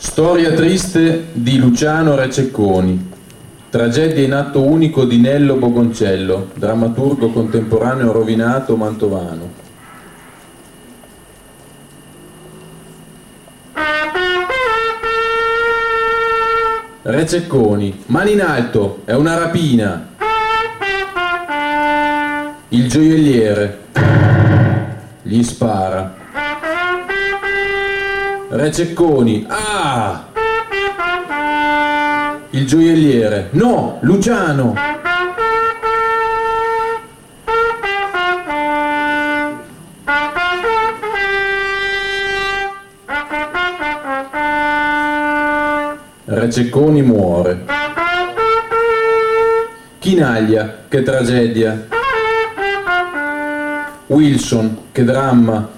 Storia triste di Luciano Rececconi. Tragedia in atto unico di Nello Bogoncello, drammaturgo contemporaneo rovinato mantovano. Rececconi, mani in alto, è una rapina. Il gioielliere gli spara. Rececconi, ah! Il gioielliere, no, Luciano! Rececconi muore. Chinaglia, che tragedia. Wilson, che dramma.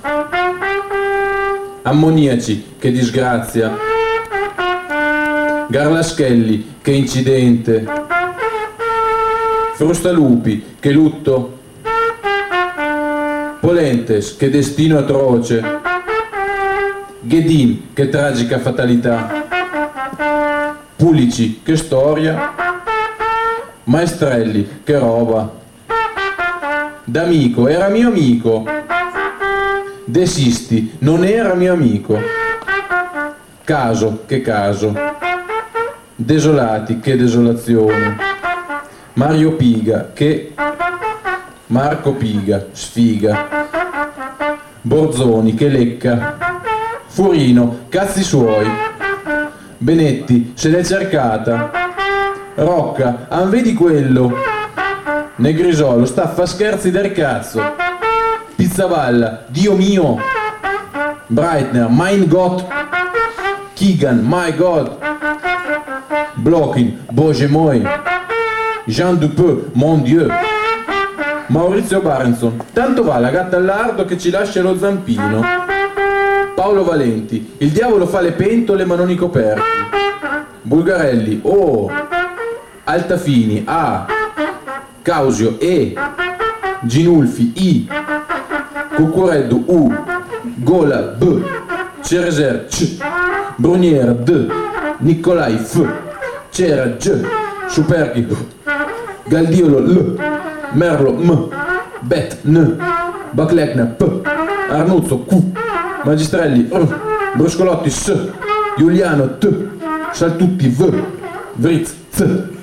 Ammoniaci, che disgrazia. Garlaschelli, che incidente. Frustalupi, che lutto. Polentes, che destino atroce. Ghedin, che tragica fatalità. Pulici, che storia. Maestrelli, che roba. D'amico, era mio amico. De Sisti, non era mio amico. Caso, che caso. Desolati, che desolazione. Mario Piga, che... Marco Piga, sfiga. Borzoni, che lecca. Furino, cazzi suoi. Benetti, se l'è cercata. Rocca, vedi quello. Negrisolo, sta a fa scherzi del cazzo. Pizzavalla, Dio mio. Breitner, mein Gott. Keegan, my God. Blochin, Bože moj. Jean Dupeux, mon Dieu. Maurizio Barenson, tanto va la gatta all'ardo che ci lascia lo zampino. Paolo Valenti, il diavolo fa le pentole ma non i coperti. Bulgarelli, oh. Altafini, A. Causio, E. Ginulfi, I. Cucureddu, U. Gola, B. Cereser, C. Brunier, D. Nicolai, F. Cera, G. Superchi, Galdiolo, L. Merlo, M. Bet, N. Baclecna, P. Arnuzzo, Q. Magistrelli, R. Bruscolotti, S. Giuliano, T. Saltutti, V. Vritz, Z.